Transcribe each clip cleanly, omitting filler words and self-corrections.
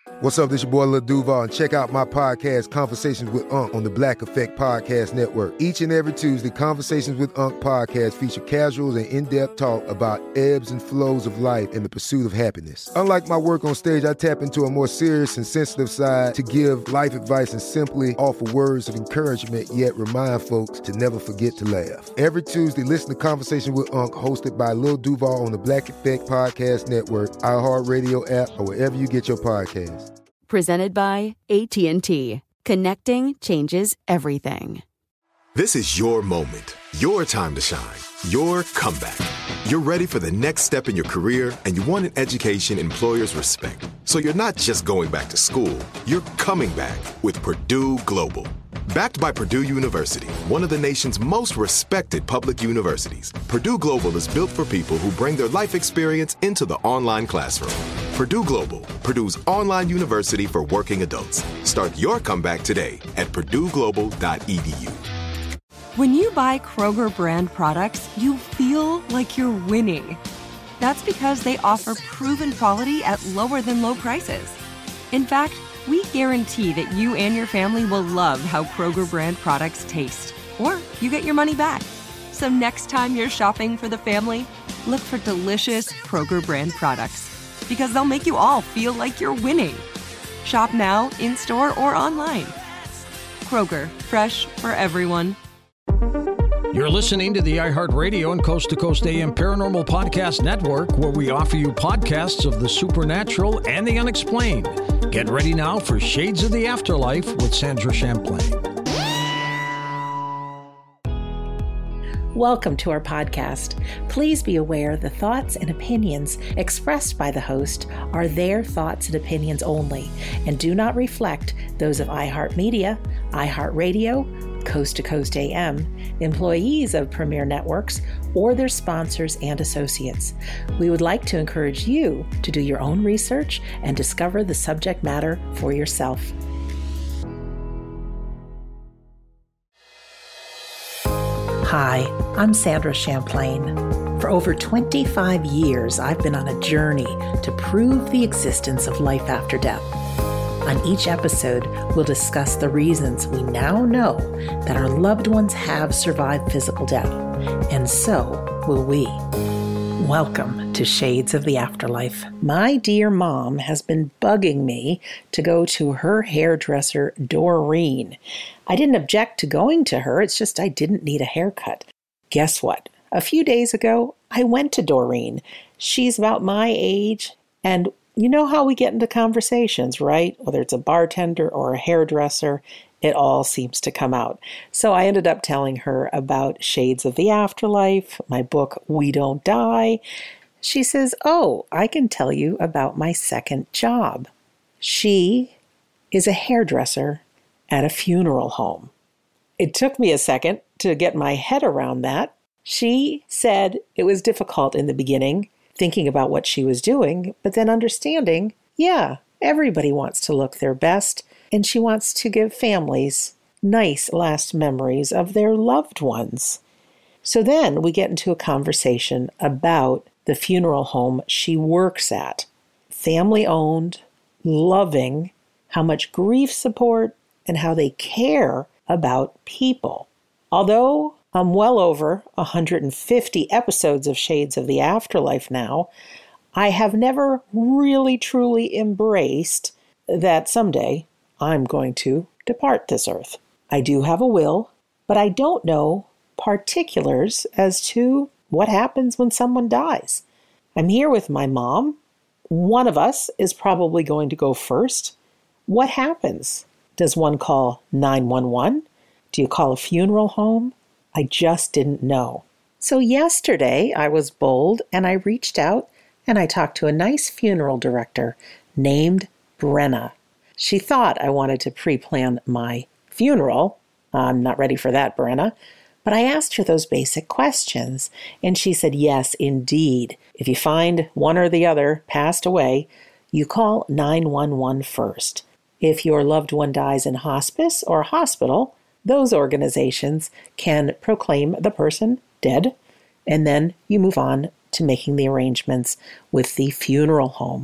What's up, this your boy Lil Duval, and check out my podcast, Conversations with Unc, on the Black Effect Podcast Network. Each and every Tuesday, Conversations with Unc podcast feature casuals and in-depth talk about ebbs and flows of life and the pursuit of happiness. Unlike my work on stage, I tap into a more serious and sensitive side to give life advice and simply offer words of encouragement, yet remind folks to never forget to laugh. Every Tuesday, listen to Conversations with Unc, hosted by Lil Duval on the Black Effect Podcast Network, iHeartRadio app, or wherever you get your podcasts. Presented by AT&T. Connecting changes everything. This is your moment, your time to shine, your comeback. You're ready for the next step in your career, and you want an education employers respect. So you're not just going back to school, you're coming back with Purdue Global. Backed by Purdue University, one of the nation's most respected public universities, Purdue Global is built for people who bring their life experience into the online classroom. Purdue Global, Purdue's online university for working adults. Start your comeback today at purdueglobal.edu. When you buy Kroger brand products, you feel like you're winning. That's because they offer proven quality at lower than low prices. In fact, we guarantee that you and your family will love how Kroger brand products taste, or you get your money back. So next time you're shopping for the family, look for delicious Kroger brand products, because they'll make you all feel like you're winning. Shop now, in-store, or online. Kroger, fresh for everyone. You're listening to the iHeartRadio and Coast to Coast AM Paranormal Podcast Network, where we offer you podcasts of the supernatural and the unexplained. Get ready now for Shades of the Afterlife with Sandra Champlain. Welcome to our podcast. Please be aware the thoughts and opinions expressed by the host are their thoughts and opinions only and do not reflect those of iHeartMedia, iHeartRadio, Coast to Coast AM, employees of Premier Networks, or their sponsors and associates. We would like to encourage you to do your own research and discover the subject matter for yourself. Hi, I'm Sandra Champlain. For over 25 years, I've been on a journey to prove the existence of life after death. On each episode, we'll discuss the reasons we now know that our loved ones have survived physical death, and so will we. Welcome to Shades of the Afterlife. My dear mom has been bugging me to go to her hairdresser, Doreen. I didn't object to going to her, it's just I didn't need a haircut. Guess what? A few days ago, I went to Doreen. She's about my age, and you know how we get into conversations, right? Whether it's a bartender or a hairdresser, it all seems to come out. So I ended up telling her about Shades of the Afterlife, my book, We Don't Die. She says, oh, I can tell you about my second job. She is a hairdresser at a funeral home. It took me a second to get my head around that. She said it was difficult in the beginning, thinking about what she was doing, but then understanding, yeah, everybody wants to look their best, and she wants to give families nice last memories of their loved ones. So then we get into a conversation about the funeral home she works at. Family-owned, loving, how much grief support, and how they care about people. Although I'm well over 150 episodes of Shades of the Afterlife now, I have never really truly embraced that someday I'm going to depart this earth. I do have a will, but I don't know particulars as to what happens when someone dies. I'm here with my mom. One of us is probably going to go first. What happens? Does one call 911? Do you call a funeral home? I just didn't know. So yesterday I was bold and I reached out and I talked to a nice funeral director named Brenna. She thought I wanted to pre-plan my funeral. I'm not ready for that, Brenna. But I asked her those basic questions, and she said, yes, indeed. If you find one or the other passed away, you call 911 first. If your loved one dies in hospice or hospital, those organizations can proclaim the person dead, and then you move on to making the arrangements with the funeral home.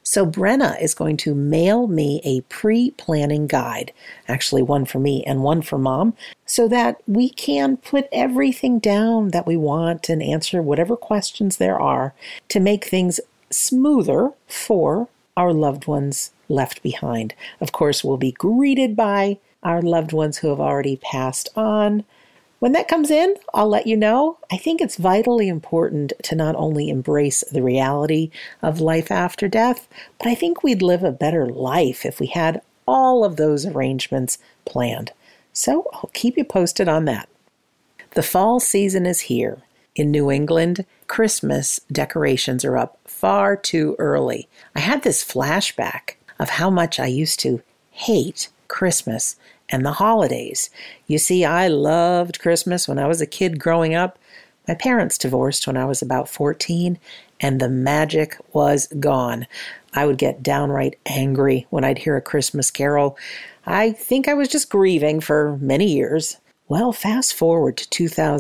So Brenna is going to mail me a pre-planning guide, actually one for me and one for Mom, so that we can put everything down that we want and answer whatever questions there are to make things smoother for our loved ones left behind. Of course, we'll be greeted by our loved ones who have already passed on. When that comes in, I'll let you know. I think it's vitally important to not only embrace the reality of life after death, but I think we'd live a better life if we had all of those arrangements planned. So I'll keep you posted on that. The fall season is here. In New England, Christmas decorations are up far too early. I had this flashback of how much I used to hate Christmas and the holidays. You see, I loved Christmas when I was a kid growing up. My parents divorced when I was about 14, and the magic was gone. I would get downright angry when I'd hear a Christmas carol. I think I was just grieving for many years. Well, fast forward to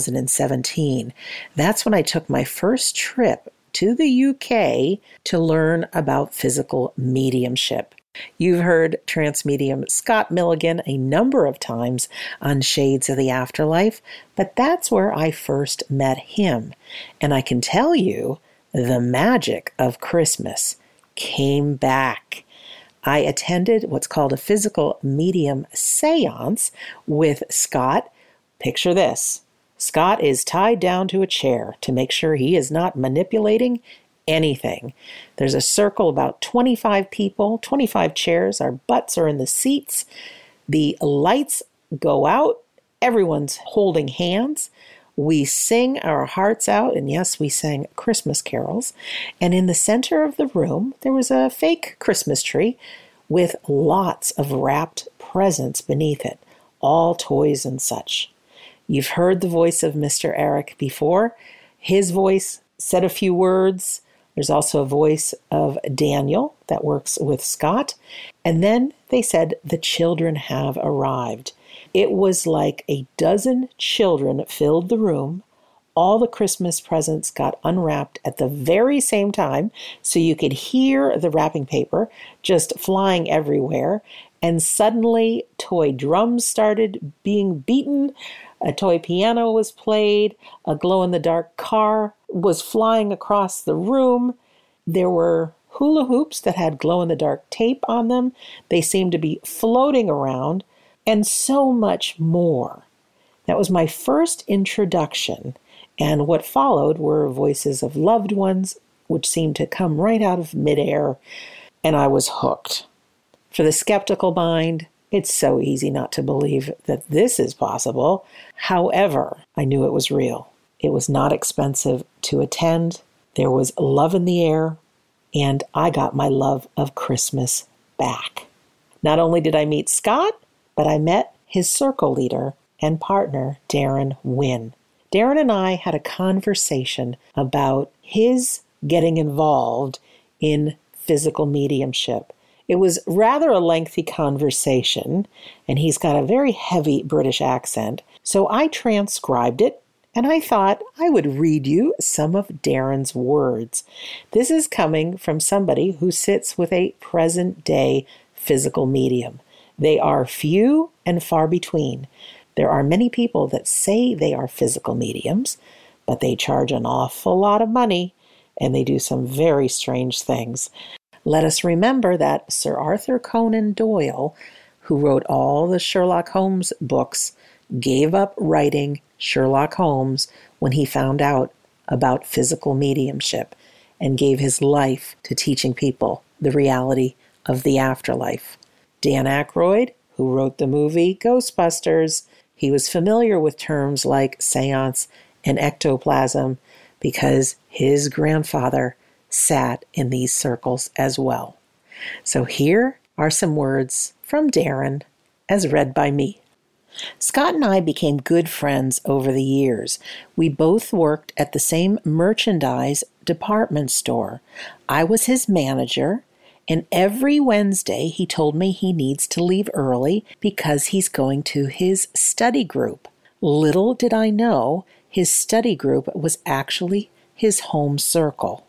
2017. That's when I took my first trip to the UK to learn about physical mediumship. You've heard trance medium Scott Milligan a number of times on Shades of the Afterlife, but that's where I first met him. And I can tell you, the magic of Christmas came back. I attended what's called a physical medium seance with Scott. Picture this. Scott is tied down to a chair to make sure he is not manipulating anything. There's a circle, about 25 people, 25 chairs. Our butts are in the seats. The lights go out. Everyone's holding hands. We sing our hearts out. And yes, we sang Christmas carols. And in the center of the room, there was a fake Christmas tree with lots of wrapped presents beneath it, all toys and such. You've heard the voice of Mr. Eric before. His voice said a few words. There's also a voice of Daniel that works with Scott. And then they said, the children have arrived. It was like a dozen children filled the room. All the Christmas presents got unwrapped at the very same time, so you could hear the wrapping paper just flying everywhere. And suddenly, toy drums started being beaten. A toy piano was played. A glow-in-the-dark car was flying across the room. There were hula hoops that had glow-in-the-dark tape on them. They seemed to be floating around, and so much more. That was my first introduction, and what followed were voices of loved ones, which seemed to come right out of midair, and I was hooked. For the skeptical mind, it's so easy not to believe that this is possible. However, I knew it was real. It was not expensive to attend. There was love in the air, and I got my love of Christmas back. Not only did I meet Scott, but I met his circle leader and partner, Darren Wynn. Darren and I had a conversation about his getting involved in physical mediumship. It was rather a lengthy conversation, and he's got a very heavy British accent, so I transcribed it, and I thought I would read you some of Darren's words. This is coming from somebody who sits with a present-day physical medium. They are few and far between. There are many people that say they are physical mediums, but they charge an awful lot of money, and they do some very strange things. Let us remember that Sir Arthur Conan Doyle, who wrote all the Sherlock Holmes books, gave up writing Sherlock Holmes when he found out about physical mediumship and gave his life to teaching people the reality of the afterlife. Dan Aykroyd, who wrote the movie Ghostbusters, he was familiar with terms like seance and ectoplasm because his grandfather sat in these circles as well. So here are some words from Darren as read by me. Scott and I became good friends over the years. We both worked at the same merchandise department store. I was his manager, and every Wednesday he told me he needs to leave early because he's going to his study group. Little did I know his study group was actually his home circle.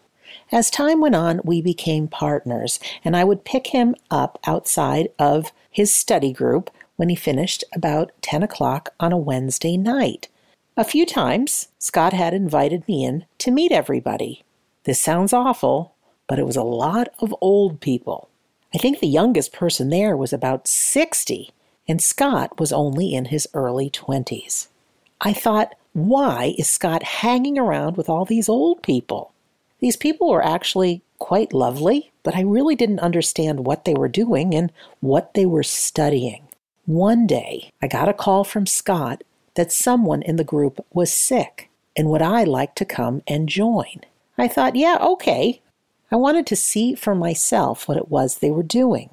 As time went on, we became partners, and I would pick him up outside of his study group when he finished about 10 o'clock on a Wednesday night. A few times, Scott had invited me in to meet everybody. This sounds awful, but it was a lot of old people. I think the youngest person there was about 60, and Scott was only in his early 20s. I thought, why is Scott hanging around with all these old people? These people were actually quite lovely, but I really didn't understand what they were doing and what they were studying. One day, I got a call from Scott that someone in the group was sick and would I like to come and join. I thought, yeah, okay. I wanted to see for myself what it was they were doing.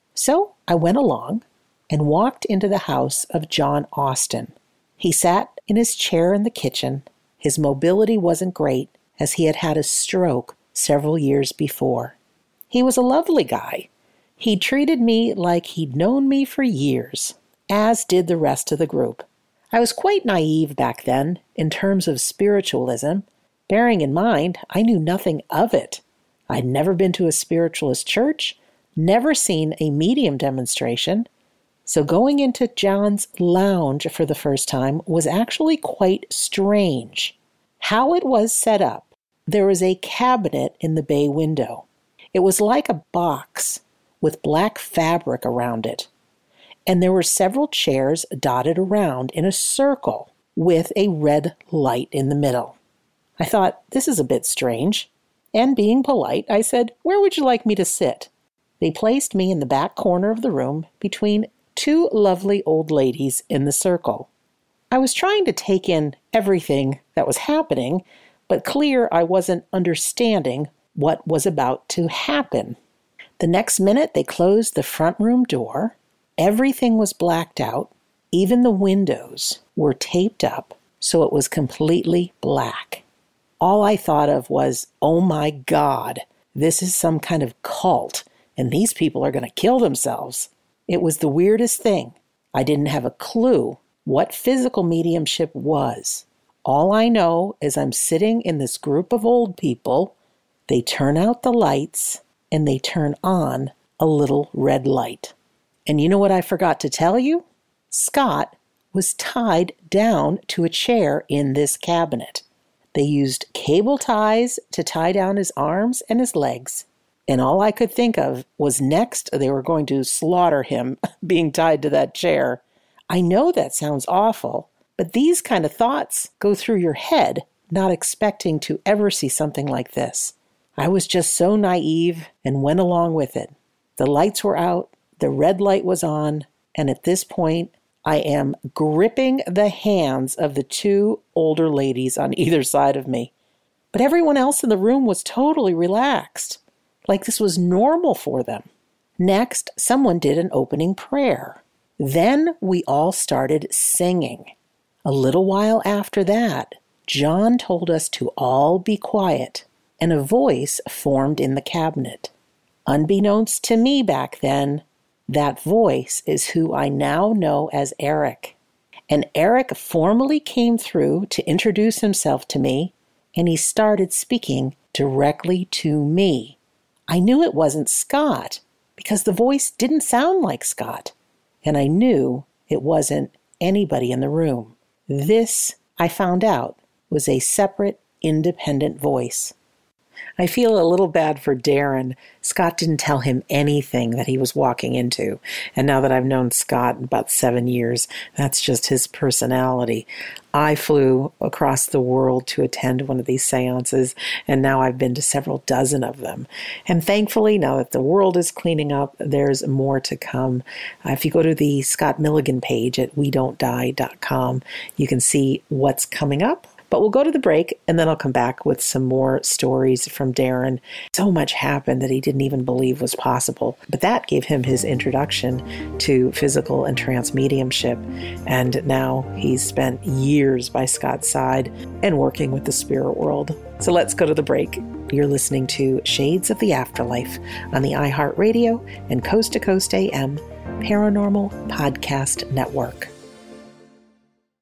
So I went along and walked into the house of John Austin. He sat in his chair in the kitchen. His mobility wasn't great, as he had had a stroke several years before. He was a lovely guy. He treated me like he'd known me for years, as did the rest of the group. I was quite naive back then in terms of spiritualism, bearing in mind I knew nothing of it. I'd never been to a spiritualist church, never seen a medium demonstration, so going into John's lounge for the first time was actually quite strange. How it was set up, there was a cabinet in the bay window. It was like a box with black fabric around it, and there were several chairs dotted around in a circle with a red light in the middle. I thought, this is a bit strange, and being polite, I said, "Where would you like me to sit?" They placed me in the back corner of the room between two lovely old ladies in the circle. I was trying to take in everything that was happening, but clear I wasn't understanding what was about to happen. The next minute, they closed the front room door. Everything was blacked out. Even the windows were taped up, so it was completely black. All I thought of was, oh my God, this is some kind of cult, and these people are going to kill themselves. It was the weirdest thing. I didn't have a clue what physical mediumship was. All I know is I'm sitting in this group of old people. They turn out the lights and they turn on a little red light. And you know what I forgot to tell you? Scott was tied down to a chair in this cabinet. They used cable ties to tie down his arms and his legs. And all I could think of was next they were going to slaughter him being tied to that chair. I know that sounds awful, but these kind of thoughts go through your head, not expecting to ever see something like this. I was just so naive and went along with it. The lights were out, the red light was on, and at this point, I am gripping the hands of the two older ladies on either side of me. But everyone else in the room was totally relaxed, like this was normal for them. Next, someone did an opening prayer. Then we all started singing. A little while after that, John told us to all be quiet, and a voice formed in the cabinet. Unbeknownst to me back then, that voice is who I now know as Eric. And Eric formally came through to introduce himself to me, and he started speaking directly to me. I knew it wasn't Scott, because the voice didn't sound like Scott. And I knew it wasn't anybody in the room. This, I found out, was a separate, independent voice. I feel a little bad for Darren. Scott didn't tell him anything that he was walking into. And now that I've known Scott about 7 years, that's just his personality. I flew across the world to attend one of these seances, and now I've been to several dozen of them. And thankfully, now that the world is cleaning up, there's more to come. If you go to the Scott Milligan page at wedon'tdie.com, you can see what's coming up. But we'll go to the break, and then I'll come back with some more stories from Darren. So much happened that he didn't even believe was possible. But that gave him his introduction to physical and trance mediumship. And now he's spent years by Scott's side and working with the spirit world. So let's go to the break. You're listening to Shades of the Afterlife on the iHeartRadio and Coast to Coast AM Paranormal Podcast Network.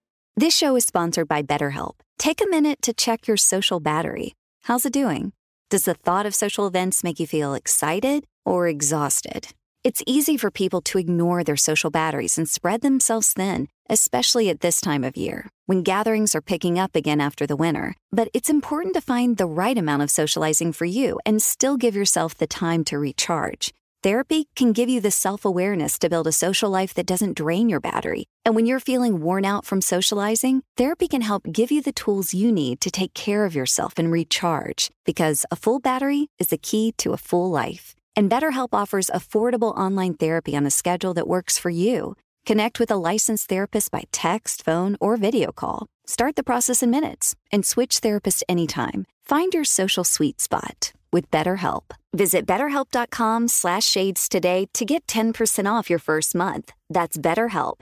This show is sponsored by BetterHelp. Take a minute to check your social battery. How's it doing? Does the thought of social events make you feel excited or exhausted? It's easy for people to ignore their social batteries and spread themselves thin, especially at this time of year, when gatherings are picking up again after the winter. But it's important to find the right amount of socializing for you and still give yourself the time to recharge. Therapy can give you the self-awareness to build a social life that doesn't drain your battery. And when you're feeling worn out from socializing, therapy can help give you the tools you need to take care of yourself and recharge. Because a full battery is the key to a full life. And BetterHelp offers affordable online therapy on a schedule that works for you. Connect with a licensed therapist by text, phone, or video call. Start the process in minutes and switch therapists anytime. Find your social sweet spot with BetterHelp. Visit BetterHelp.com/shades today to get 10% off your first month. That's BetterHelp,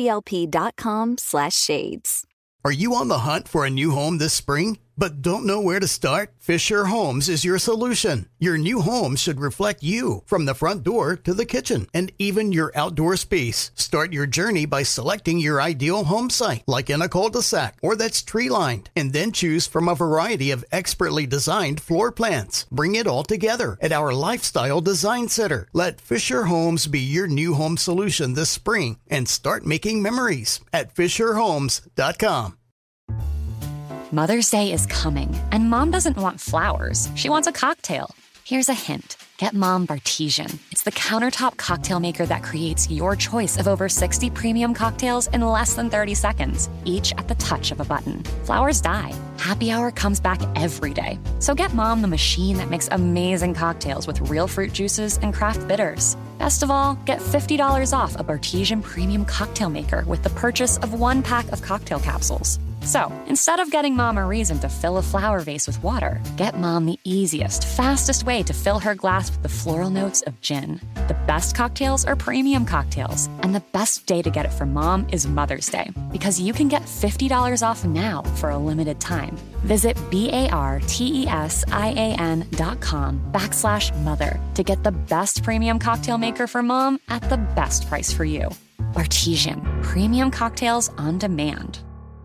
HELP.com/shades. Are you on the hunt for a new home this spring, but don't know where to start? Fisher Homes is your solution. Your new home should reflect you, from the front door to the kitchen, and even your outdoor space. Start your journey by selecting your ideal home site, like in a cul-de-sac or that's tree-lined, and then choose from a variety of expertly designed floor plans. Bring it all together at our Lifestyle Design Center. Let Fisher Homes be your new home solution this spring and start making memories at FisherHomes.com. Mother's Day is coming, and Mom doesn't want flowers. She wants a cocktail. Here's a hint. Get Mom Bartesian. It's the countertop cocktail maker that creates your choice of over 60 premium cocktails in less than 30 seconds, each at the touch of a button. Flowers die. Happy Hour comes back every day. So get Mom the machine that makes amazing cocktails with real fruit juices and craft bitters. Best of all, get $50 off a Bartesian premium cocktail maker with the purchase of 1 pack of cocktail capsules. So, instead of getting Mom a reason to fill a flower vase with water, get Mom the easiest, fastest way to fill her glass with the floral notes of gin. The best cocktails are premium cocktails, and the best day to get it for Mom is Mother's Day, because you can get $50 off now for a limited time. Visit BARTESIAN.com/mother to get the best premium cocktail maker for Mom at the best price for you. Bartesian, premium cocktails on demand.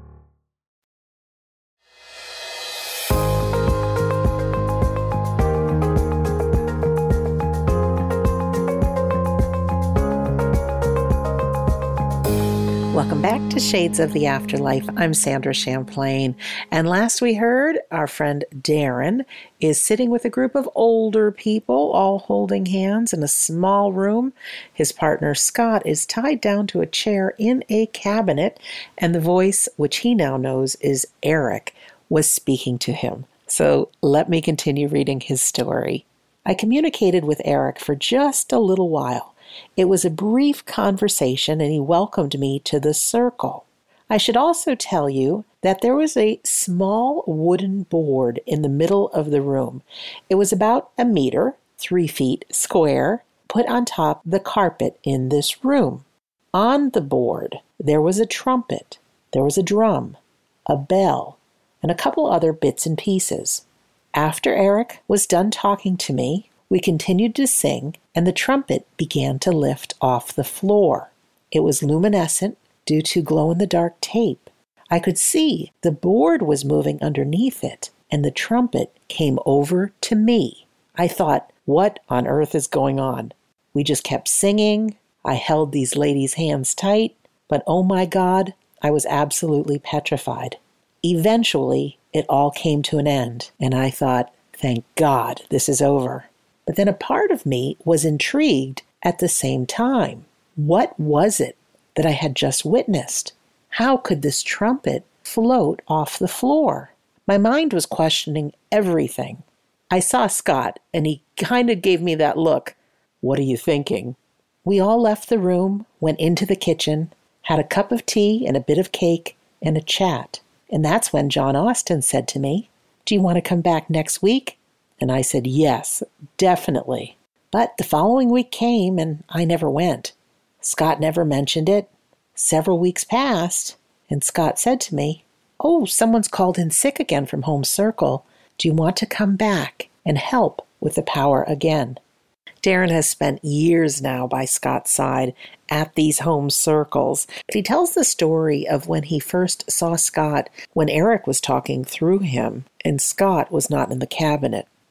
Welcome back to Shades of the Afterlife. I'm Sandra Champlain. And last we heard, our friend Darren is sitting with a group of older people, all holding hands in a small room. His partner Scott is tied down to a chair in a cabinet, and the voice, which he now knows is Eric, was speaking to him. So let me continue reading his story. I communicated with Eric for just a little while. It was a brief conversation, and he welcomed me to the circle. I should also tell you that there was a small wooden board in the middle of the room. It was about 1 meter, 3 feet square, put on top the carpet in this room. On the board, there was a trumpet, there was a drum, a bell, and a couple other bits and pieces. After Eric was done talking to me, we continued to sing, and the trumpet began to lift off the floor. It was luminescent due to glow-in-the-dark tape. I could see the board was moving underneath it, and the trumpet came over to me. I thought, what on earth is going on? We just kept singing. I held these ladies' hands tight, but oh my God, I was absolutely petrified. Eventually, it all came to an end, and I thought, thank God this is over. But then a part of me was intrigued at the same time. What was it that I had just witnessed? How could this trumpet float off the floor? My mind was questioning everything. I saw Scott, and he kind of gave me that look. What are you thinking? We all left the room, went into the kitchen, had a cup of tea and a bit of cake, and a chat. And that's when John Austin said to me, "Do you want to come back next week?" And I said, yes, definitely. But the following week came and I never went. Scott never mentioned it. Several weeks passed and Scott said to me, "Oh, someone's called in sick again from Home Circle. Do you want to come back and help with the power again?" Darren has spent years now by Scott's side at these home circles. He tells the story of when he first saw Scott when Eric was talking through him and Scott was not in the cabinet.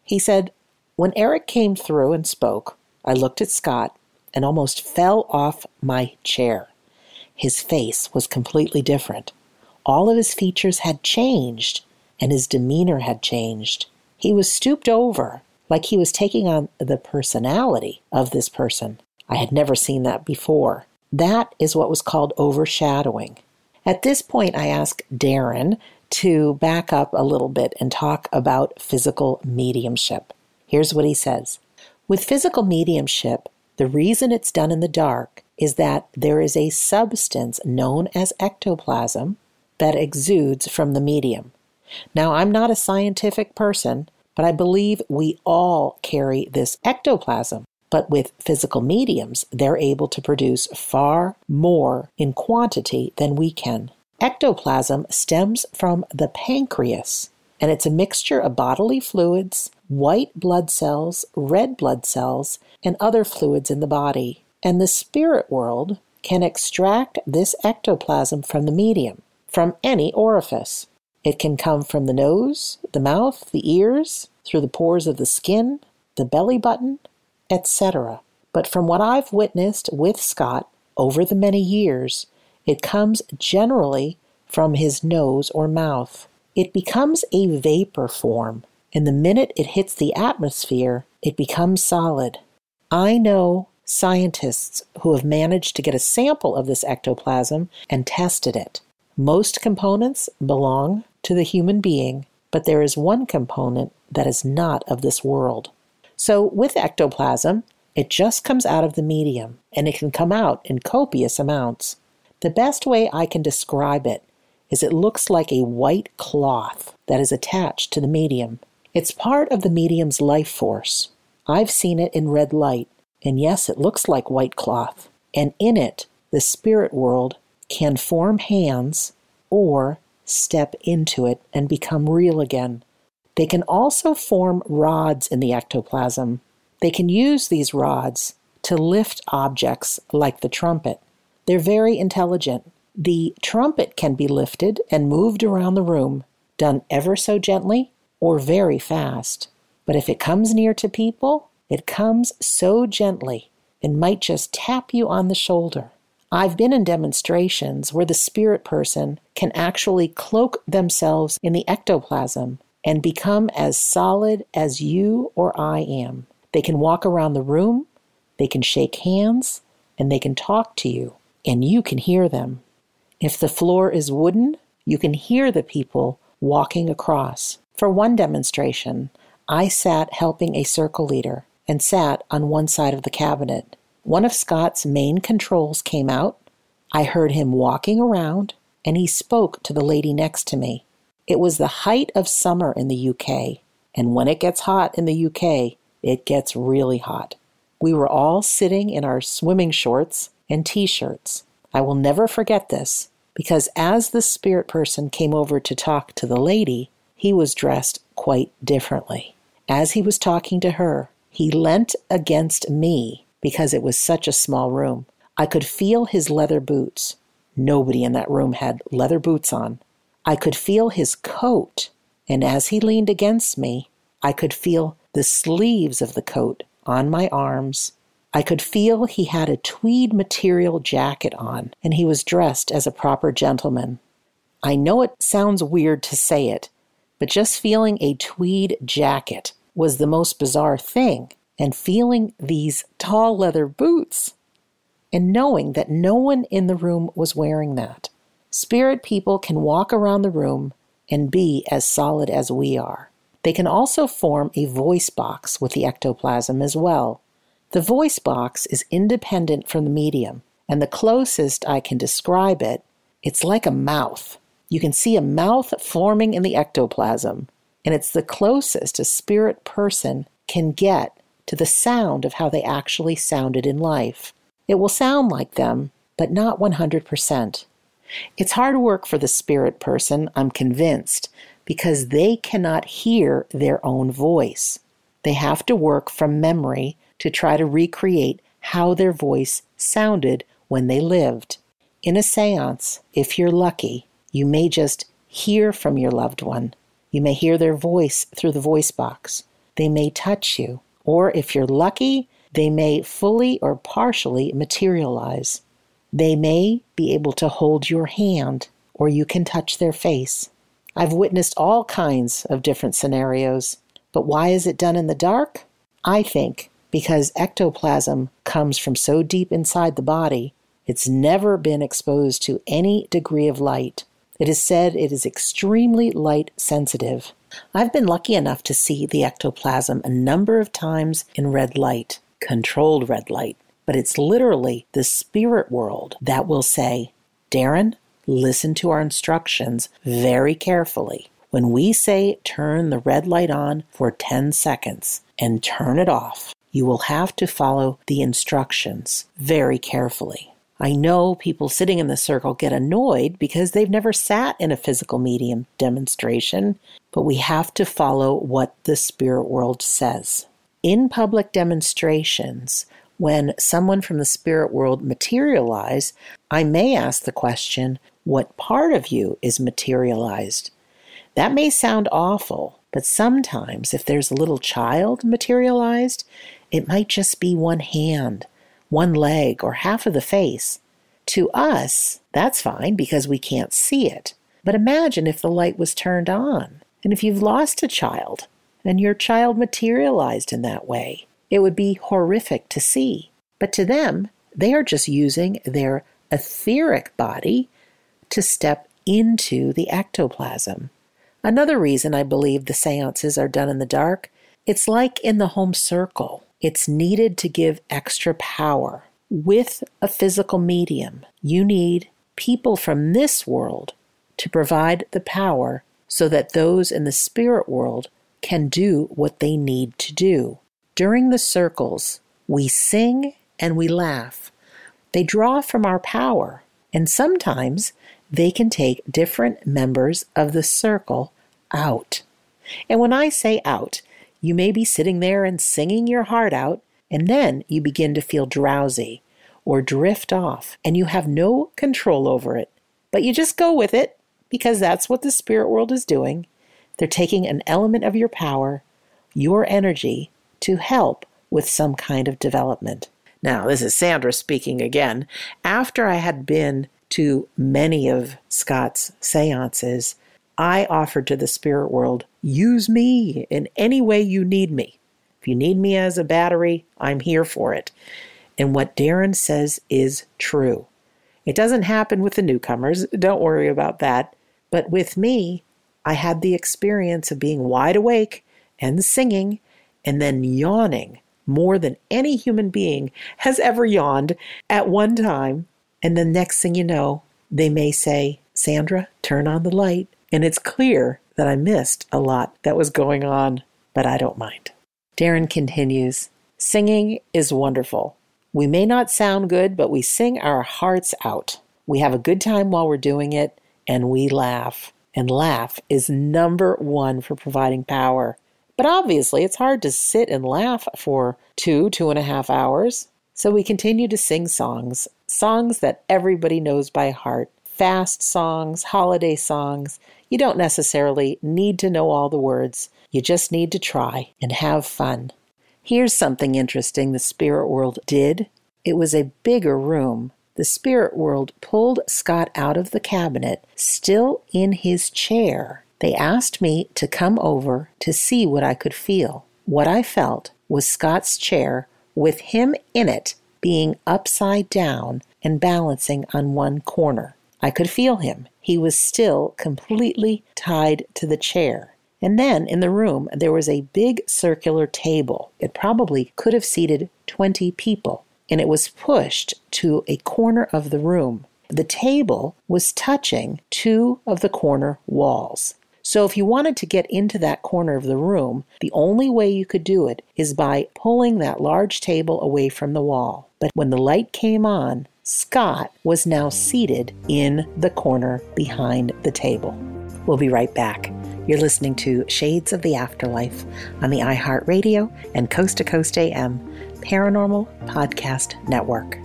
He said, "When Eric came through and spoke, I looked at Scott and almost fell off my chair. His face was completely different. All of his features had changed, and his demeanor had changed. He was stooped over, like he was taking on the personality of this person. I had never seen that before. That is what was called overshadowing." At this point, I asked Darren to back up a little bit and talk about physical mediumship. Here's what he says. With physical mediumship, the reason it's done in the dark is that there is a substance known as ectoplasm that exudes from the medium. Now, I'm not a scientific person, but I believe we all carry this ectoplasm. But with physical mediums, they're able to produce far more in quantity than we can. Ectoplasm stems from the pancreas, and it's a mixture of bodily fluids, white blood cells, red blood cells, and other fluids in the body. And the spirit world can extract this ectoplasm from the medium, from any orifice. It can come from the nose, the mouth, the ears, through the pores of the skin, the belly button, etc. But from what I've witnessed with Scott over the many years, it comes generally from his nose or mouth. It becomes a vapor form, and the minute it hits the atmosphere, it becomes solid. I know scientists who have managed to get a sample of this ectoplasm and tested it. Most components belong to the human being, but there is one component that is not of this world. So with ectoplasm, it just comes out of the medium, and it can come out in copious amounts. The best way I can describe it is it looks like a white cloth that is attached to the medium. It's part of the medium's life force. I've seen it in red light, and yes, it looks like white cloth. And in it, the spirit world can form hands or step into it and become real again. They can also form rods in the ectoplasm. They can use these rods to lift objects like the trumpet. They're very intelligent. The trumpet can be lifted and moved around the room, done ever so gently or very fast. But if it comes near to people, it comes so gently and might just tap you on the shoulder. I've been in demonstrations where the spirit person can actually cloak themselves in the ectoplasm and become as solid as you or I am. They can walk around the room, they can shake hands, and they can talk to you, and you can hear them. If the floor is wooden, you can hear the people walking across. For one demonstration, I sat helping a circle leader and sat on one side of the cabinet. One of Scott's main controls came out. I heard him walking around, and he spoke to the lady next to me. It was the height of summer in the UK, and when it gets hot in the UK, it gets really hot. We were all sitting in our swimming shorts and t-shirts. I will never forget this, because as the spirit person came over to talk to the lady, he was dressed quite differently. As he was talking to her, he leant against me because it was such a small room. I could feel his leather boots. Nobody in that room had leather boots on. I could feel his coat, and as he leaned against me, I could feel the sleeves of the coat on my arms. I could feel he had a tweed material jacket on, and he was dressed as a proper gentleman. I know it sounds weird to say it, but just feeling a tweed jacket was the most bizarre thing, and feeling these tall leather boots, and knowing that no one in the room was wearing that. Spirit people can walk around the room and be as solid as we are. They can also form a voice box with the ectoplasm as well. The voice box is independent from the medium, and the closest I can describe it, it's like a mouth. You can see a mouth forming in the ectoplasm, and it's the closest a spirit person can get to the sound of how they actually sounded in life. It will sound like them, but not 100%. It's hard work for the spirit person, I'm convinced, because they cannot hear their own voice. They have to work from memory to try to recreate how their voice sounded when they lived. In a seance, if you're lucky, you may just hear from your loved one. You may hear their voice through the voice box. They may touch you, or if you're lucky, they may fully or partially materialize. They may be able to hold your hand, or you can touch their face. I've witnessed all kinds of different scenarios, but why is it done in the dark? I think because ectoplasm comes from so deep inside the body, it's never been exposed to any degree of light. It is said it is extremely light sensitive. I've been lucky enough to see the ectoplasm a number of times in red light, controlled red light, but it's literally the spirit world that will say, Darren, listen to our instructions very carefully. When we say turn the red light on for 10 seconds and turn it off, you will have to follow the instructions very carefully. I know people sitting in the circle get annoyed because they've never sat in a physical medium demonstration, but we have to follow what the spirit world says. In public demonstrations, when someone from the spirit world materialize, I may ask the question, what part of you is materialized? That may sound awful, but sometimes if there's a little child materialized, it might just be one hand, one leg, or half of the face. To us, that's fine because we can't see it. But imagine if the light was turned on, and if you've lost a child, and your child materialized in that way. It would be horrific to see. But to them, they are just using their etheric body to step into the ectoplasm. Another reason I believe the seances are done in the dark, it's like in the home circle. It's needed to give extra power. With a physical medium, you need people from this world to provide the power so that those in the spirit world can do what they need to do. During the circles, we sing and we laugh. They draw from our power, and sometimes they can take different members of the circle out. And when I say out, you may be sitting there and singing your heart out, and then you begin to feel drowsy or drift off, and you have no control over it. But you just go with it, because that's what the spirit world is doing. They're taking an element of your power, your energy, to help with some kind of development. Now, this is Sandra speaking again. After I had been to many of Scott's seances, I offered to the spirit world, use me in any way you need me. If you need me as a battery, I'm here for it. And what Darren says is true. It doesn't happen with the newcomers. Don't worry about that. But with me, I had the experience of being wide awake and singing and then yawning more than any human being has ever yawned at one time. And the next thing you know, they may say, Sandra, turn on the light. And it's clear that I missed a lot that was going on, but I don't mind. Darren continues, singing is wonderful. We may not sound good, but we sing our hearts out. We have a good time while we're doing it, and we laugh. And laugh is number one for providing power. But obviously, it's hard to sit and laugh for 2.5 hours. So we continue to sing songs that everybody knows by heart. Fast songs, holiday songs. You don't necessarily need to know all the words. You just need to try and have fun. Here's something interesting the spirit world did. It was a bigger room. The spirit world pulled Scott out of the cabinet, still in his chair. They asked me to come over to see what I could feel. What I felt was Scott's chair with him in it being upside down and balancing on one corner. I could feel him. He was still completely tied to the chair. And then in the room, there was a big circular table. It probably could have seated 20 people, and it was pushed to a corner of the room. The table was touching 2 of the corner walls. So if you wanted to get into that corner of the room, the only way you could do it is by pulling that large table away from the wall. But when the light came on, Scott was now seated in the corner behind the table. We'll be right back. You're listening to Shades of the Afterlife on the iHeartRadio and Coast to Coast AM Paranormal Podcast Network.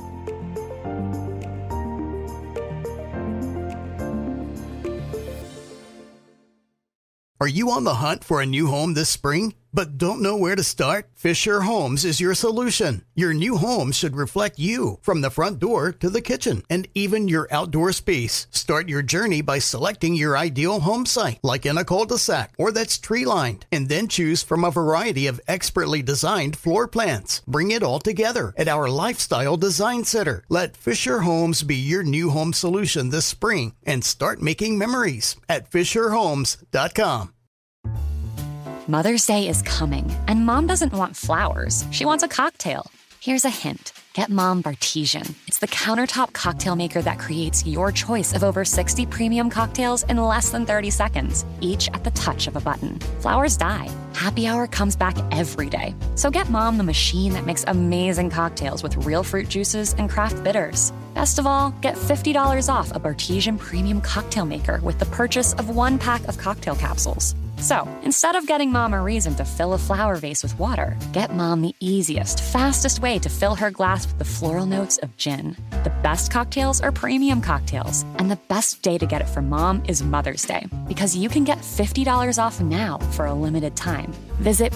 Are you on the hunt for a new home this spring? but don't know where to start? Fisher Homes is your solution. Your new home should reflect you from the front door to the kitchen and even your outdoor space. Start your journey by selecting your ideal home site, like in a cul-de-sac or that's tree-lined, and then choose from a variety of expertly designed floor plans. Bring it all together at our Lifestyle Design Center. Let Fisher Homes be your new home solution this spring and start making memories at FisherHomes.com. Mother's Day is coming, and Mom doesn't want flowers. She wants a cocktail. Here's a hint. Get Mom Bartesian. It's the countertop cocktail maker that creates your choice of over 60 premium cocktails in less than 30 seconds, each at the touch of a button. Flowers die. Happy Hour comes back every day. So get Mom the machine that makes amazing cocktails with real fruit juices and craft bitters. Best of all, get $50 off a Bartesian premium cocktail maker with the purchase of 1 pack of cocktail capsules. So, instead of getting Mom a reason to fill a flower vase with water, get Mom the easiest, fastest way to fill her glass with the floral notes of gin. The best cocktails are premium cocktails, and the best day to get it for Mom is Mother's Day, because you can get $50 off now for a limited time. Visit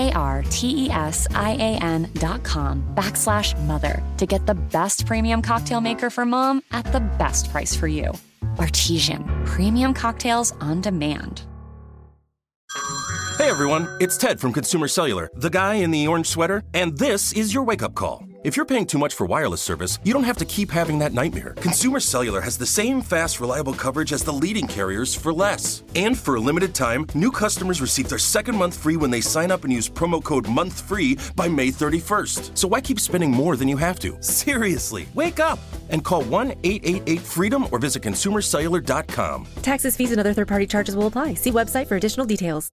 BARTESIAN.com/mother to get the best premium cocktail maker for Mom at the best price for you. Bartesian, premium cocktails on demand. Hey everyone, it's Ted from Consumer Cellular, the guy in the orange sweater, and this is your wake-up call. If you're paying too much for wireless service, you don't have to keep having that nightmare. Consumer Cellular has the same fast, reliable coverage as the leading carriers for less. And for a limited time, new customers receive their second month free when they sign up and use promo code MONTHFREE by May 31st. So why keep spending more than you have to? Seriously, wake up and call 1-888-FREEDOM or visit consumercellular.com. Taxes, fees, and other third-party charges will apply. See website for additional details.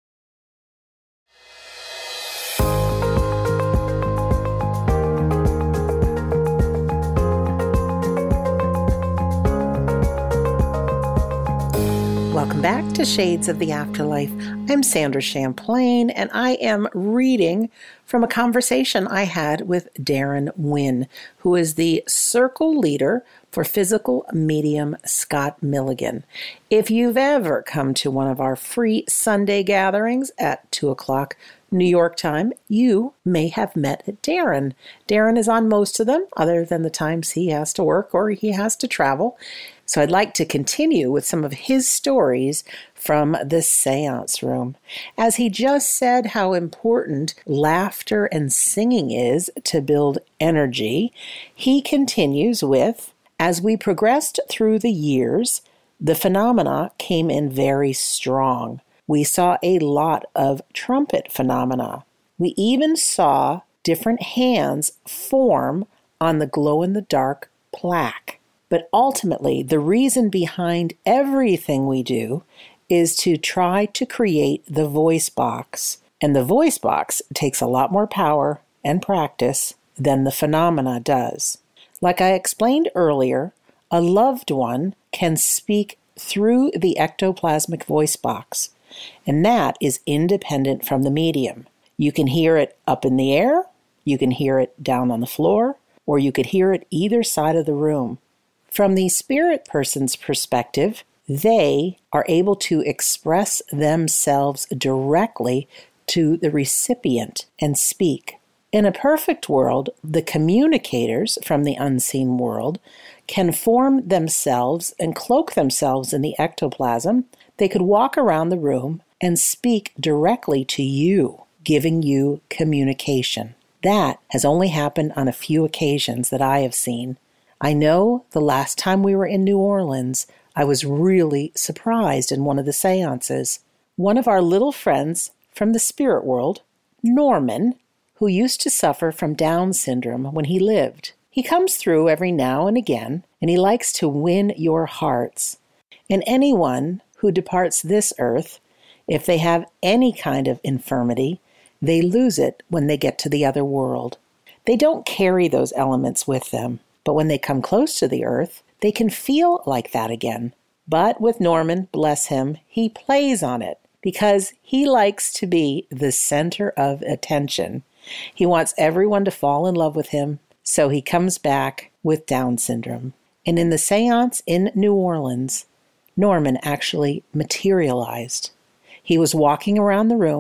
Welcome back to Shades of the Afterlife. I'm Sandra Champlain, and I am reading from a conversation I had with Darren Wynn, who is the circle leader for Physical Medium Scott Milligan. If you've ever come to one of our free Sunday gatherings at 2 o'clock New York time, you may have met Darren. Darren is on most of them, other than the times he has to work or he has to travel. So I'd like to continue with some of his stories from the seance room. As he just said how important laughter and singing is to build energy, he continues with, as we progressed through the years, the phenomena came in very strong. We saw a lot of trumpet phenomena. We even saw different hands form on the glow-in-the-dark plaque. But ultimately, the reason behind everything we do is to try to create the voice box. And the voice box takes a lot more power and practice than the phenomena does. Like I explained earlier, a loved one can speak through the ectoplasmic voice box, and that is independent from the medium. You can hear it up in the air, you can hear it down on the floor, or you could hear it either side of the room. From the spirit person's perspective, they are able to express themselves directly to the recipient and speak. In a perfect world, the communicators from the unseen world can form themselves and cloak themselves in the ectoplasm. They could walk around the room and speak directly to you, giving you communication. That has only happened on a few occasions that I have seen. I know the last time we were in New Orleans, I was really surprised in one of the seances. One of our little friends from the spirit world, Norman, who used to suffer from Down syndrome when he lived. He comes through every now and again, and he likes to win your hearts. And anyone who departs this earth, if they have any kind of infirmity, they lose it when they get to the other world. They don't carry those elements with them. But when they come close to the earth, they can feel like that again. But with Norman, bless him, he plays on it because he likes to be the center of attention. He wants everyone to fall in love with him, so he comes back with Down syndrome. And in the seance in New Orleans, Norman actually materialized. He was walking around the room,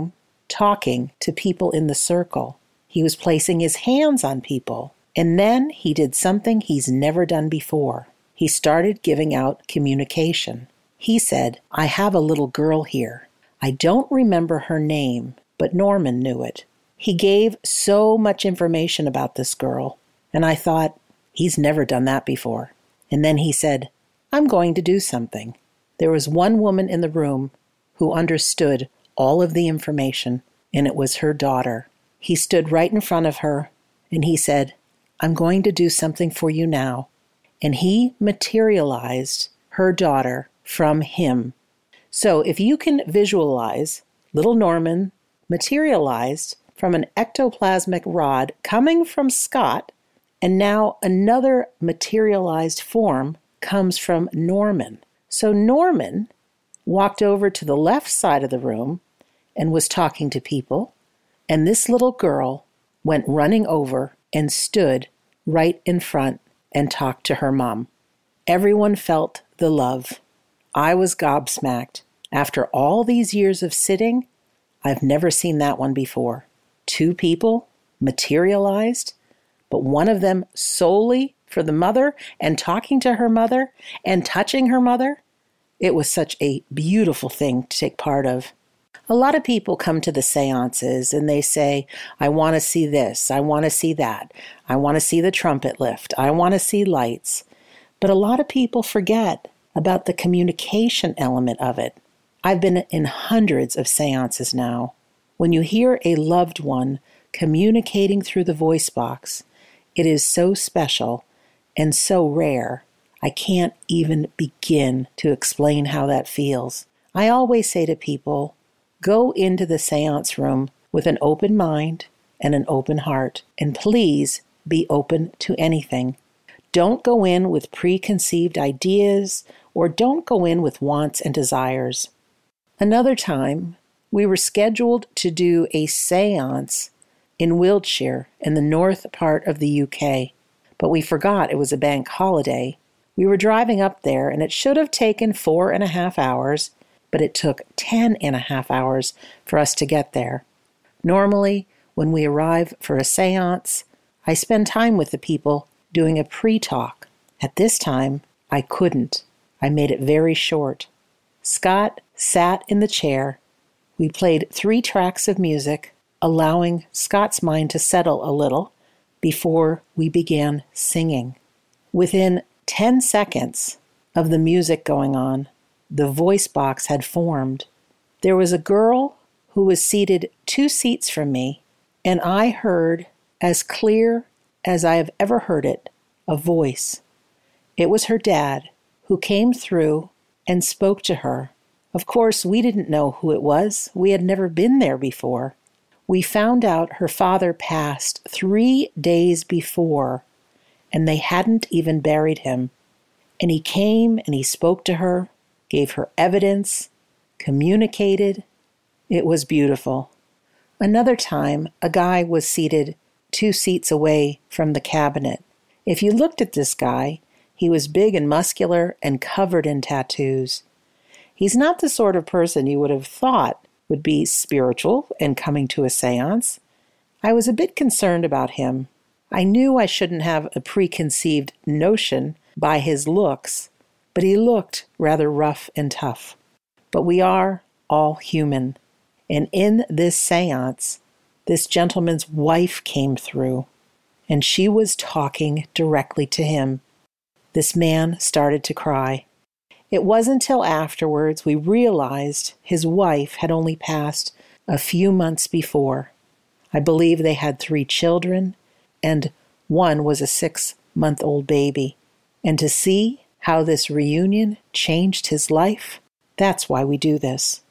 talking to people in the circle. He was placing his hands on people. And then he did something he's never done before. He started giving out communication. He said, "I have a little girl here. I don't remember her name, but Norman knew it." He gave so much information about this girl, and I thought, he's never done that before. And then he said, "I'm going to do something." There was one woman in the room who understood all of the information, and it was her daughter. He stood right in front of her, and he said, "I'm going to do something for you now." And he materialized her daughter from him. So if you can visualize little Norman materialized from an ectoplasmic rod coming from Scott, and now another materialized form comes from Norman. So Norman walked over to the left side of the room and was talking to people, and this little girl went running over and stood right in front and talked to her mom. Everyone felt the love. I was gobsmacked. After all these years of sitting, I've never seen that one before. 2 people materialized, but one of them solely for the mother and talking to her mother and touching her mother. It was such a beautiful thing to take part of. A lot of people come to the seances and they say, "I want to see this, I want to see that, I want to see the trumpet lift, I want to see lights." But a lot of people forget about the communication element of it. I've been in hundreds of seances now. When you hear a loved one communicating through the voice box, it is so special and so rare. I can't even begin to explain how that feels. I always say to people, go into the seance room with an open mind and an open heart, and please be open to anything. Don't go in with preconceived ideas, or don't go in with wants and desires. Another time, we were scheduled to do a seance in Wiltshire in the north part of the UK, but we forgot it was a bank holiday. We were driving up there, and it should have taken 4.5 hours, but it took 10.5 hours for us to get there. Normally, when we arrive for a seance, I spend time with the people doing a pre-talk. At this time, I couldn't. I made it very short. Scott sat in the chair. We played 3 tracks of music, allowing Scott's mind to settle a little before we began singing. Within 10 seconds of the music going on, the voice box had formed. There was a girl who was seated 2 seats from me, and I heard, as clear as I have ever heard it, a voice. It was her dad, who came through and spoke to her. Of course, we didn't know who it was. We had never been there before. We found out her father passed 3 days before, and they hadn't even buried him. And he came and he spoke to her, gave her evidence, communicated. It was beautiful. Another time, a guy was seated 2 seats away from the cabinet. If you looked at this guy, he was big and muscular and covered in tattoos. He's not the sort of person you would have thought would be spiritual and coming to a seance. I was a bit concerned about him. I knew I shouldn't have a preconceived notion by his looks, but he looked rather rough and tough. But we are all human. And in this seance, this gentleman's wife came through, and she was talking directly to him. This man started to cry. It wasn't until afterwards we realized his wife had only passed a few months before. I believe they had 3 children, and one was a 6-month-old baby. And to see how this reunion changed his life, that's why we do this.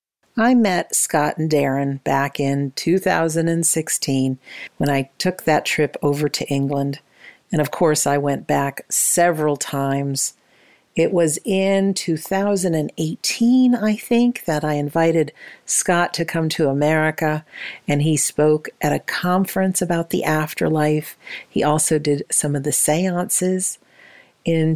I met Scott and Darren back in 2016 when I took that trip over to England. And of course, I went back several times. It was in 2018, I think, that I invited Scott to come to America, and he spoke at a conference about the afterlife. He also did some of the seances. In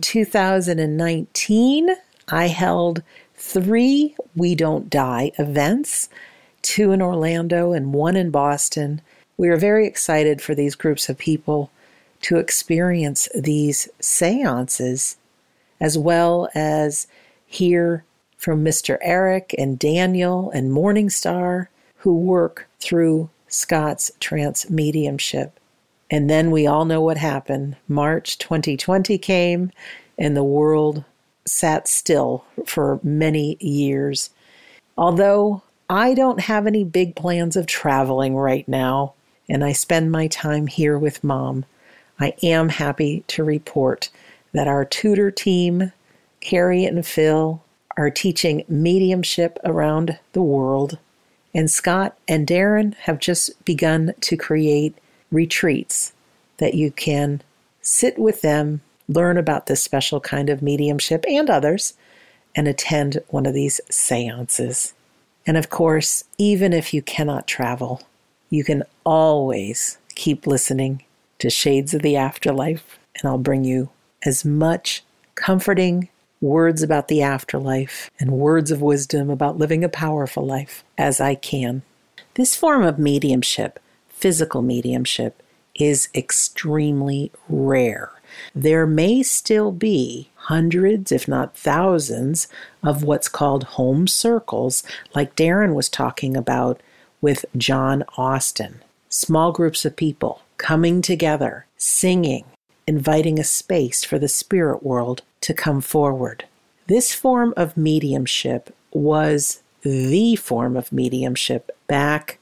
2019, I held 3 We Don't Die events, 2 in Orlando and 1 in Boston. We are very excited for these groups of people to experience these seances, as well as hear from Mr. Eric and Daniel and Morningstar, who work through Scott's trance mediumship. And then we all know what happened. March 2020 came, and the world sat still for many years. Although I don't have any big plans of traveling right now, and I spend my time here with Mom, I am happy to report that our tutor team, Carrie and Phil, are teaching mediumship around the world, and Scott and Darren have just begun to create retreats that you can sit with them, learn about this special kind of mediumship and others, and attend one of these seances. And of course, even if you cannot travel, you can always keep listening to Shades of the Afterlife, and I'll bring you as much comforting words about the afterlife and words of wisdom about living a powerful life as I can. This form of mediumship, physical mediumship, is extremely rare. There may still be hundreds, if not thousands, of what's called home circles, like Darren was talking about with John Austin. Small groups of people coming together, singing, inviting a space for the spirit world to come forward. This form of mediumship was the form of mediumship back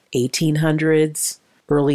1800s, early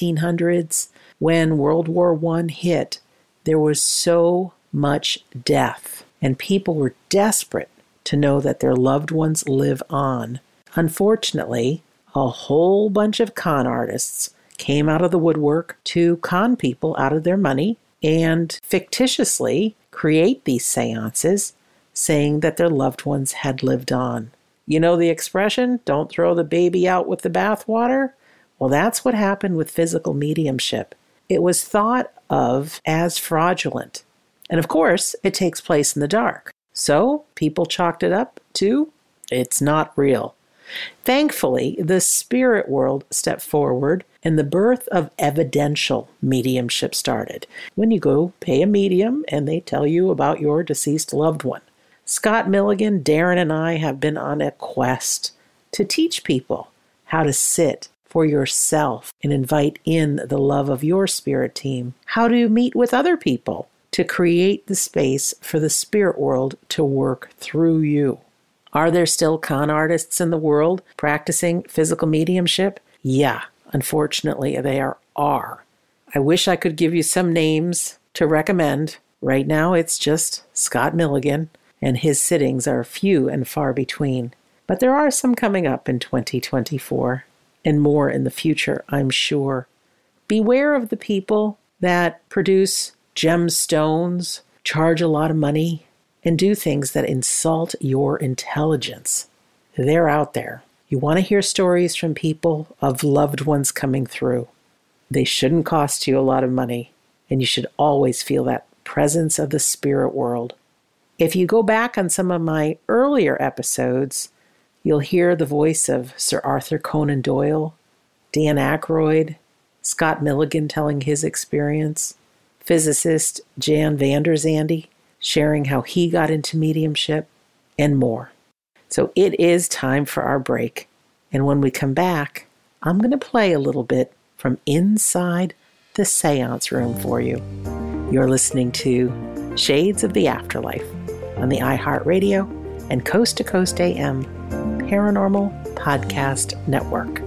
1900s, when World War I hit. There was so much death, and people were desperate to know that their loved ones live on. Unfortunately, a whole bunch of con artists came out of the woodwork to con people out of their money and fictitiously create these seances saying that their loved ones had lived on. You know the expression, don't throw the baby out with the bathwater? Well, that's what happened with physical mediumship. It was thought of as fraudulent. And of course, it takes place in the dark. So people chalked it up to, it's not real. Thankfully, the spirit world stepped forward and the birth of evidential mediumship started. When you go pay a medium and they tell you about your deceased loved one. Scott Milligan, Darren, and I have been on a quest to teach people how to sit for yourself and invite in the love of your spirit team, how to meet with other people to create the space for the spirit world to work through you. Are there still con artists in the world practicing physical mediumship? Yeah, unfortunately, there are. I wish I could give you some names to recommend. Right now, it's just Scott Milligan, and his sittings are few and far between. But there are some coming up in 2024, and more in the future, I'm sure. Beware of the people that produce gemstones, charge a lot of money, and do things that insult your intelligence. They're out there. You want to hear stories from people of loved ones coming through. They shouldn't cost you a lot of money, and you should always feel that presence of the spirit world. If you go back on some of my earlier episodes, you'll hear the voice of Sir Arthur Conan Doyle, Dan Aykroyd, Scott Milligan telling his experience, physicist Jan van der Zande sharing how he got into mediumship, and more. So it is time for our break. And when we come back, I'm going to play a little bit from inside the seance room for you. You're listening to Shades of the Afterlife on the iHeartRadio and Coast to Coast AM Paranormal Podcast Network.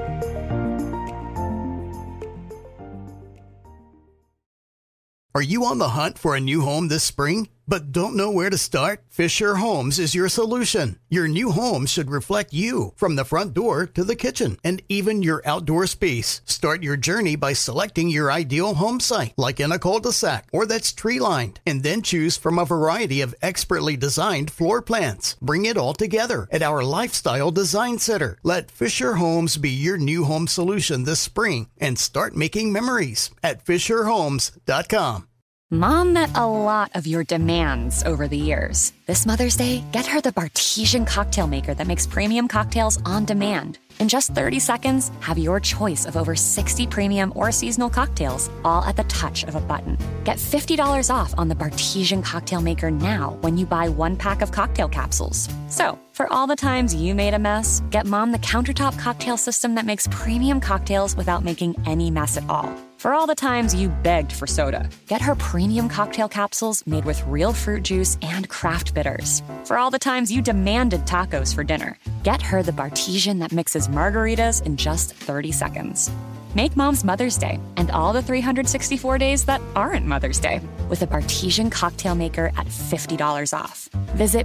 Are you on the hunt for a new home this spring, but don't know where to start? Fisher Homes is your solution. Your new home should reflect you, from the front door to the kitchen, and even your outdoor space. Start your journey by selecting your ideal home site, like in a cul-de-sac or that's tree-lined, and then choose from a variety of expertly designed floor plans. Bring it all together at our Lifestyle Design Center. Let Fisher Homes be your new home solution this spring and start making memories at FisherHomes.com. Mom met a lot of your demands over the years. This Mother's Day, get her the Bartesian cocktail maker that makes premium cocktails on demand. In just 30 seconds, have your choice of over 60 premium or seasonal cocktails, all at the touch of a button. Get $50 off on the Bartesian Cocktail Maker now when you buy 1 pack of cocktail capsules. So, for all the times you made a mess, get Mom the countertop cocktail system that makes premium cocktails without making any mess at all. For all the times you begged for soda, get her premium cocktail capsules made with real fruit juice and craft bitters. For all the times you demanded tacos for dinner, get her the Bartesian that mixes margaritas in just 30 seconds. Make Mom's Mother's Day and all the 364 days that aren't Mother's Day with a Bartesian Cocktail Maker at $50 off. Visit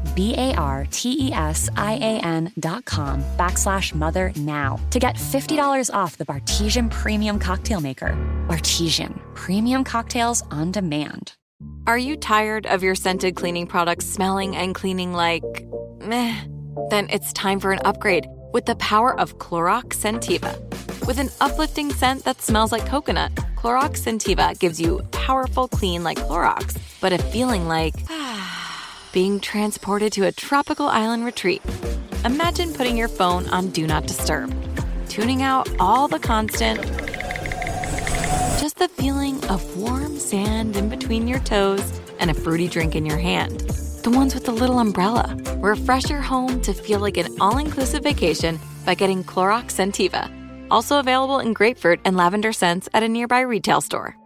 BARTESIAN.com/mother now to get $50 off the Bartesian Premium Cocktail Maker. Bartesian, premium cocktails on demand. Are you tired of your scented cleaning products smelling and cleaning like meh? Then it's time for an upgrade with the power of Clorox Scentiva. With an uplifting scent that smells like coconut, Clorox Scentiva gives you powerful clean like Clorox, but a feeling like being transported to a tropical island retreat. Imagine putting your phone on Do Not Disturb, tuning out all the constant, just the feeling of warm sand in between your toes and a fruity drink in your hand. The ones with the little umbrella. Refresh your home to feel like an all-inclusive vacation by getting Clorox Scentiva. Also available in grapefruit and lavender scents at a nearby retail store.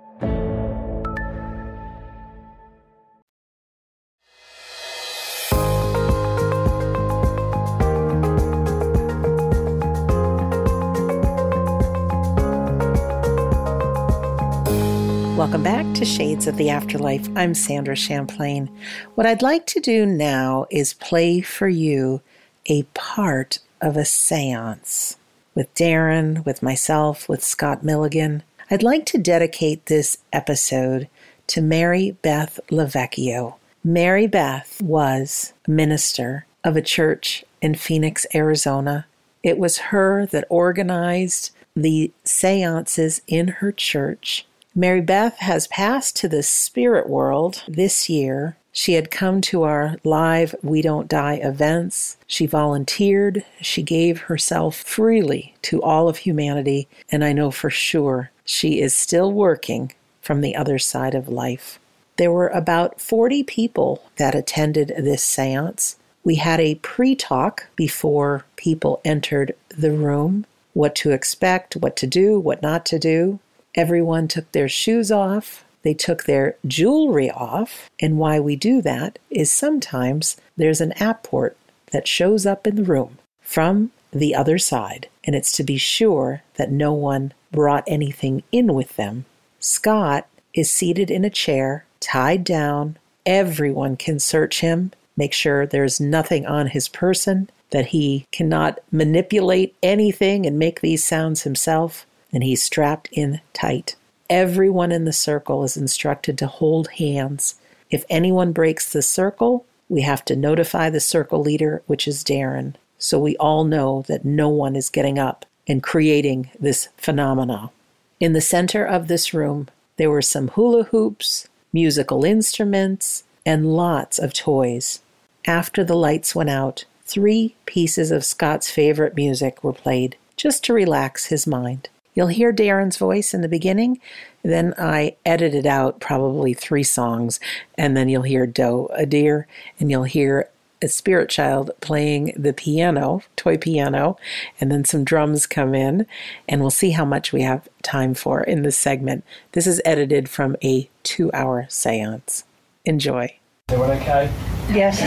Welcome back to Shades of the Afterlife. I'm Sandra Champlain. What I'd like to do now is play for you a part of a seance with Darren, with myself, with Scott Milligan. I'd like to dedicate this episode to Mary Beth Lavecchio. Mary Beth was a minister of a church in Phoenix, Arizona. It was her that organized the seances in her church. Mary Beth has passed to the spirit world this year. She had come to our live We Don't Die events. She volunteered. She gave herself freely to all of humanity. And I know for sure she is still working from the other side of life. There were about 40 people that attended this seance. We had a pre-talk before people entered the room, what to expect, what to do, what not to do. Everyone took their shoes off. They took their jewelry off. And why we do that is sometimes there's an apport that shows up in the room from the other side. And it's to be sure that no one brought anything in with them. Scott is seated in a chair, tied down. Everyone can search him, make sure there's nothing on his person, that he cannot manipulate anything and make these sounds himself. And he's strapped in tight. Everyone in the circle is instructed to hold hands. If anyone breaks the circle, we have to notify the circle leader, which is Darren, so we all know that no one is getting up and creating this phenomena. In the center of this room, there were some hula hoops, musical instruments, and lots of toys. After the lights went out, 3 pieces of Scott's favorite music were played, just to relax his mind. You'll hear Darren's voice in the beginning, then I edited out probably 3 songs, and then you'll hear Doe a Deer, and you'll hear a spirit child playing the piano, toy piano, and then some drums come in, and we'll see how much we have time for in this segment. This is edited from a 2-hour seance. Enjoy. Everyone okay? Yes.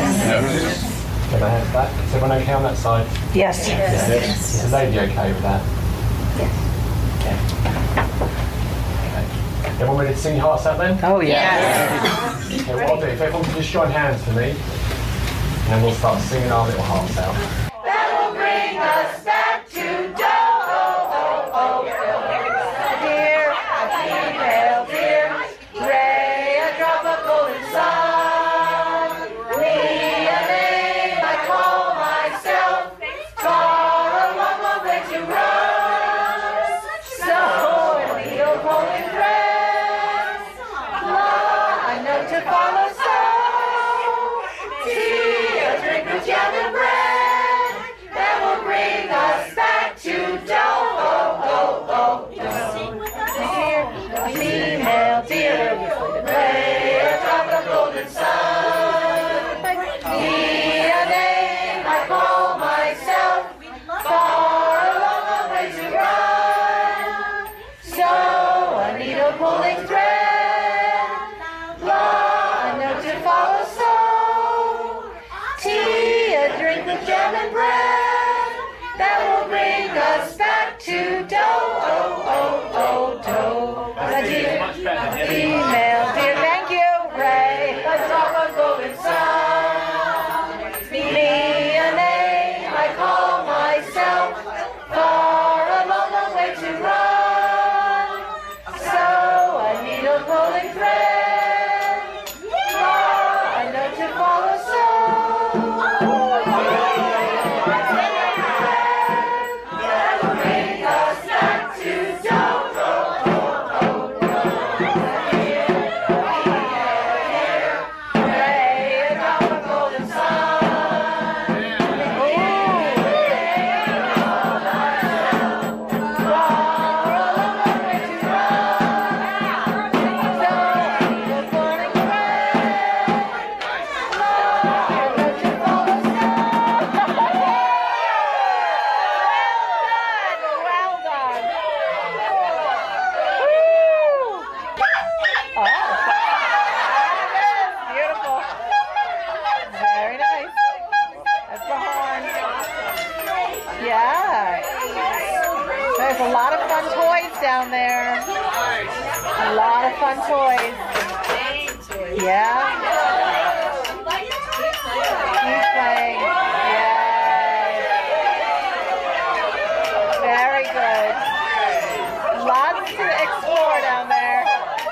Get my hands back. Is everyone okay on that side? Yes. Yes. Is the lady okay with that? Yes. Okay. Everyone ready to sing your hearts out then? Oh, yeah. Okay, what I'll do, if everyone can just join hands for me, and then we'll start singing our little hearts out. That will bring us back to dear, a female deer, ray, a drop of golden sun. Me, a name I call myself, far along the way to run. So, kneel, holy press, I know to follow so. Tea, a drink of jam and bread. down there. A lot of fun toys. Yeah. Keep playing. Yay. Very good. Lots to explore down there.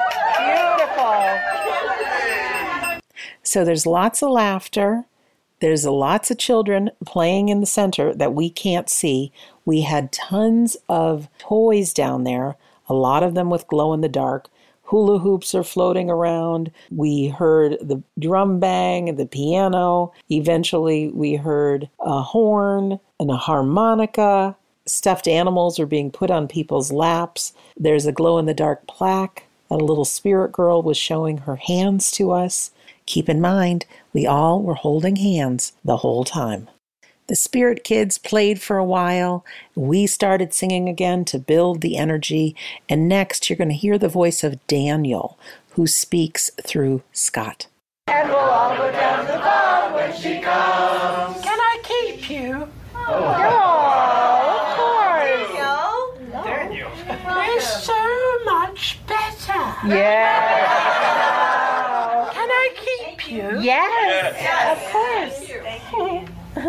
Beautiful. So there's lots of laughter. There's lots of children playing in the center that we can't see. We had tons of toys down there, a lot of them with glow-in-the-dark. Hula hoops are floating around. We heard the drum bang, the piano. Eventually, we heard a horn and a harmonica. Stuffed animals are being put on people's laps. There's a glow-in-the-dark plaque. A little spirit girl was showing her hands to us. Keep in mind, we all were holding hands the whole time. The spirit kids played for a while. We started singing again to build the energy. And next, you're going to hear the voice of Daniel, who speaks through Scott. And we'll all go down to the bar when she comes. Can I keep you? Oh, of course. Daniel. They're so much better. Yeah. Can I keep you? Yes, of course.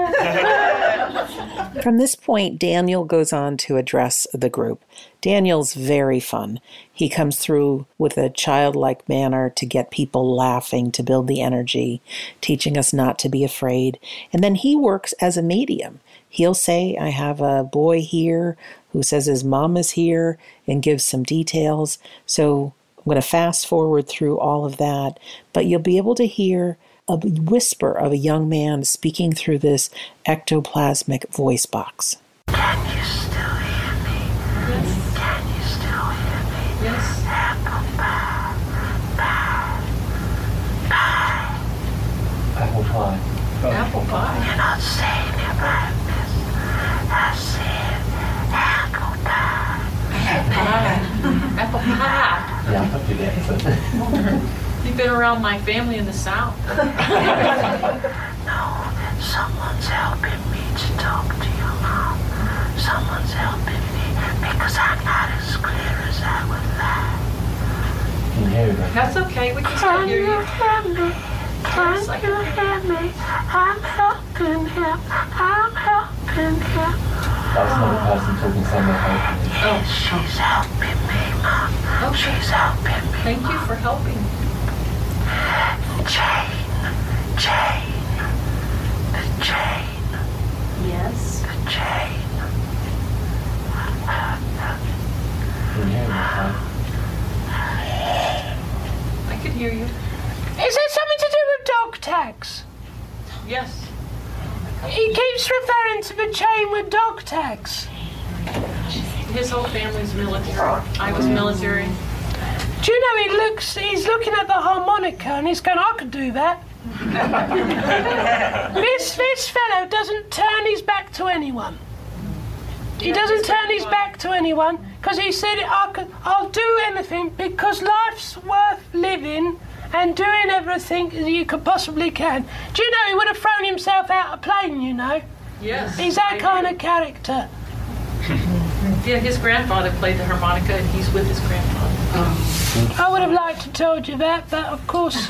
From this point, Daniel goes on to address the group. Daniel's very fun. He comes through with a childlike manner to get people laughing, to build the energy, teaching us not to be afraid. And then he works as a medium. He'll say, I have a boy here who says his mom is here, and gives some details. So I'm going to fast forward through all of that, but you'll be able to hear a whisper of a young man speaking through this ectoplasmic voice box. Can you still hear me? Yes. Can you still hear me? Yes. Apple pie. Apple pie. Apple pie? You're not saying it like this. I said apple pie. Apple pie. Yeah, I hope you get it. You've been around my family in the South. No, someone's helping me to talk to your mom. Someone's helping me because I'm not as clear as I would like. Can you hear me? That's okay. We can still hear you. Can you hear me? Can you hear me? I'm helping him. I'm helping him. That's not a person talking, saying they're helping you. Yes, she's helping me, Mom. Oh, she's helping me. Thank you for helping. Jane. The Jane. Yes. The Jane. Can you hear me? I can hear you. Is there something to do with dog tags? Yes. He keeps referring to the chain with dog tags. His whole family's military. I was military. Do you know he's looking at the harmonica and he's going, I could do that. This fellow doesn't turn his back to anyone. He doesn't turn his back to anyone because he said, I'll do anything because life's worth living and doing everything you could possibly can. Do you know he would have thrown himself out a plane, you know? Yes. He's that kind of character. Yeah, his grandfather played the harmonica and he's with his grandfather. I would have liked to have told you that, but of course...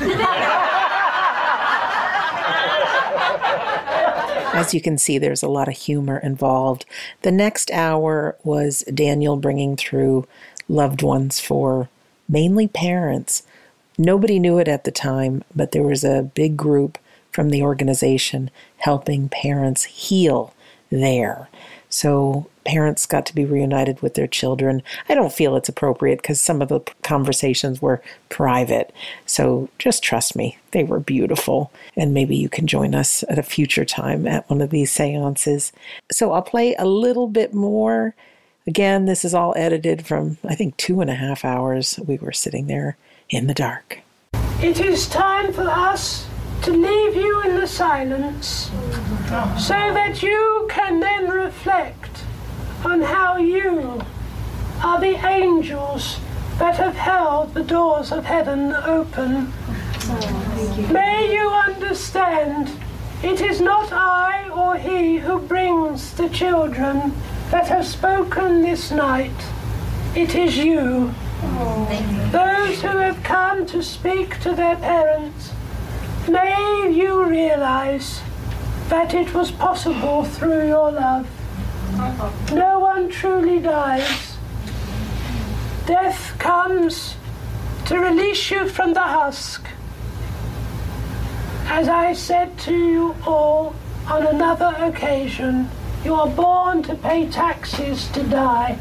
As you can see, there's a lot of humor involved. The next hour was Daniel bringing through loved ones for mainly parents. Nobody knew it at the time, but there was a big group from the organization helping parents heal there. So parents got to be reunited with their children. I don't feel it's appropriate because some of the conversations were private. So just trust me, they were beautiful. And maybe you can join us at a future time at one of these seances. So I'll play a little bit more. Again, this is all edited from, I think, 2.5 hours. We were sitting there in the dark. It is time for us to leave you in the silence so that you can then reflect on how you are the angels that have held the doors of heaven open. May you understand it is not I or he who brings the children that have spoken this night, it is you. Those who have come to speak to their parents, may you realize that it was possible through your love. No one truly dies. Death comes to release you from the husk. As I said to you all on another occasion, you are born to pay taxes to die.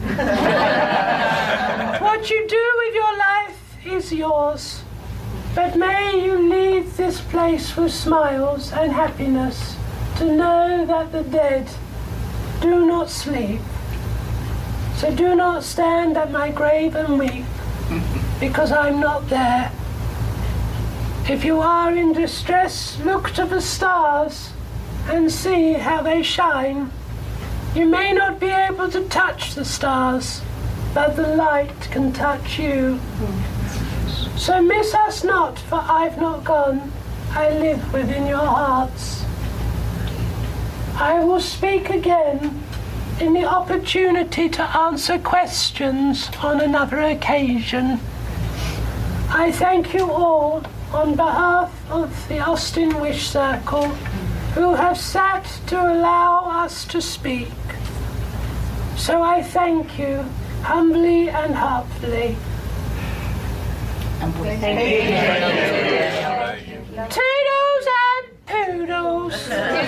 What you do with your life is yours. But may you leave this place with smiles and happiness, to know that the dead do not sleep. So do not stand at my grave and weep, because I'm not there. If you are in distress, look to the stars and see how they shine. You may not be able to touch the stars, but the light can touch you. So miss us not, for I've not gone. I live within your hearts. I will speak again in the opportunity to answer questions on another occasion. I thank you all on behalf of the Austin Wish Circle, who have sat to allow us to speak. So I thank you humbly and heartfully. Toodles and poodles.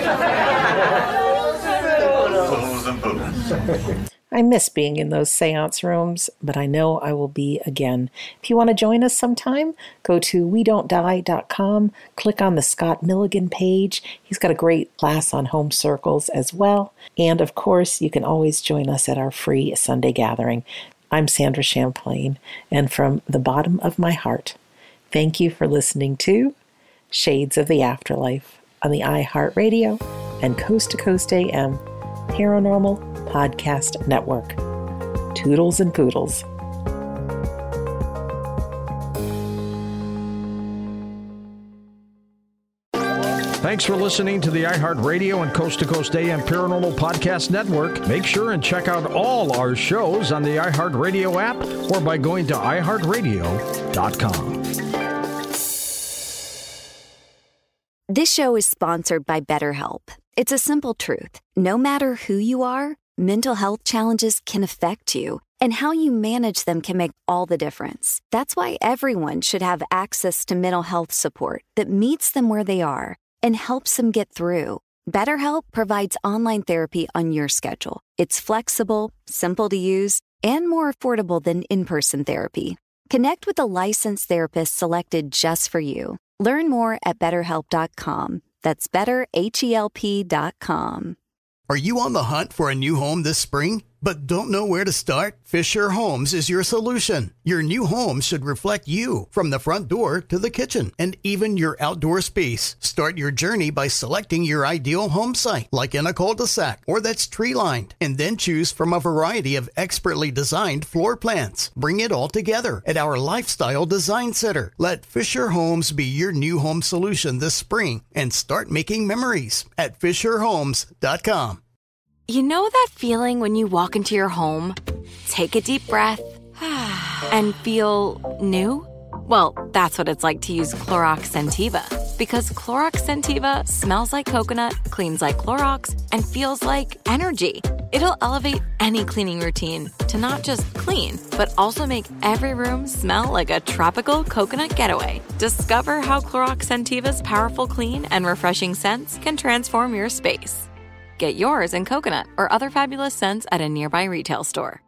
I miss being in those seance rooms, but I know I will be again. If you want to join us sometime, go to WeDon'tDie.com, click on the Scott Milligan page. He's got a great class on home circles as well. And of course, you can always join us at our free Sunday gathering. I'm Sandra Champlain, and from the bottom of my heart, thank you for listening to Shades of the Afterlife on the iHeartRadio and Coast to Coast AM Paranormal Podcast Network. Toodles and poodles. Thanks for listening to the iHeartRadio and Coast to Coast AM Paranormal Podcast Network. Make sure and check out all our shows on the iHeartRadio app or by going to iHeartRadio.com. This show is sponsored by BetterHelp. It's a simple truth. No matter who you are, mental health challenges can affect you, and how you manage them can make all the difference. That's why everyone should have access to mental health support that meets them where they are and helps them get through. BetterHelp provides online therapy on your schedule. It's flexible, simple to use, and more affordable than in-person therapy. Connect with a licensed therapist selected just for you. Learn more at BetterHelp.com. That's BetterHelp.com. Are you on the hunt for a new home this spring, but don't know where to start? Fisher Homes is your solution. Your new home should reflect you, from the front door to the kitchen, and even your outdoor space. Start your journey by selecting your ideal home site, like in a cul-de-sac or that's tree-lined, and then choose from a variety of expertly designed floor plans. Bring it all together at our Lifestyle Design Center. Let Fisher Homes be your new home solution this spring and start making memories at FisherHomes.com. You know that feeling when you walk into your home, take a deep breath, and feel new? Well, that's what it's like to use Clorox Scentiva. Because Clorox Scentiva smells like coconut, cleans like Clorox, and feels like energy. It'll elevate any cleaning routine to not just clean, but also make every room smell like a tropical coconut getaway. Discover how Clorox Scentiva's powerful clean and refreshing scents can transform your space. Get yours in coconut or other fabulous scents at a nearby retail store.